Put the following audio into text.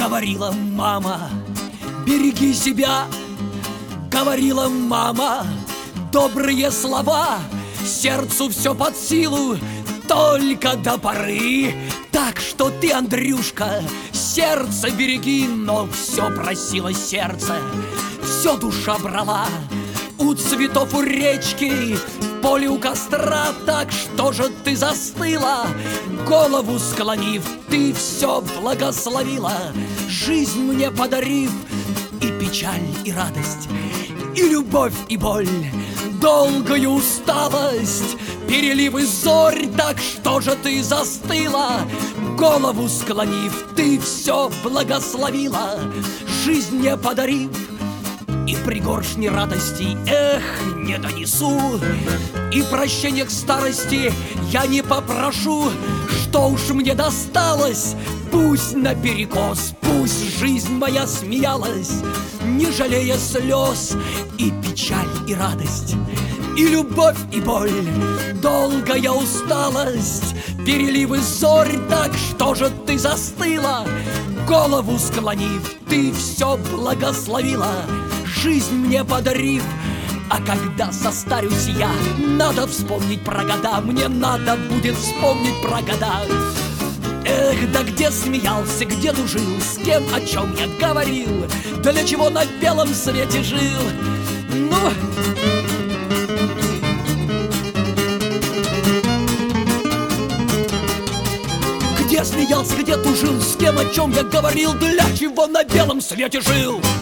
Говорила мама, береги себя. Говорила мама, добрые слова сердцу все под силу, только до поры. Так что ты, Андрюшка, сердце береги. Но все просило сердце, все душа брала. У цветов, у речки, в поле у костра. Так что же ты застыла, голову склонив? Ты все благословила, жизнь мне подарив. И печаль, и радость, и любовь, и боль, долгую усталость, переливы зорь. Так что же ты застыла, голову склонив? Ты все благословила, жизнь мне подарив. И пригоршни радостей, эх, не донесу, и прощения к старости я не попрошу. Что уж мне досталось, пусть наперекос, пусть жизнь моя смеялась, не жалея слез. И печаль, и радость, и любовь, и боль, долгая усталость, переливы зорь. Так что же ты застыла, голову склонив? Ты все благословила, жизнь мне подарив. А когда состарюсь я, надо вспомнить про года. Мне надо будет вспомнить про года. Эх, да где смеялся, где дружил, с кем, о чем я говорил, для чего на белом свете жил. Ну... Где смеялся, где тужил, с кем, о чем я говорил, для чего на белом свете жил.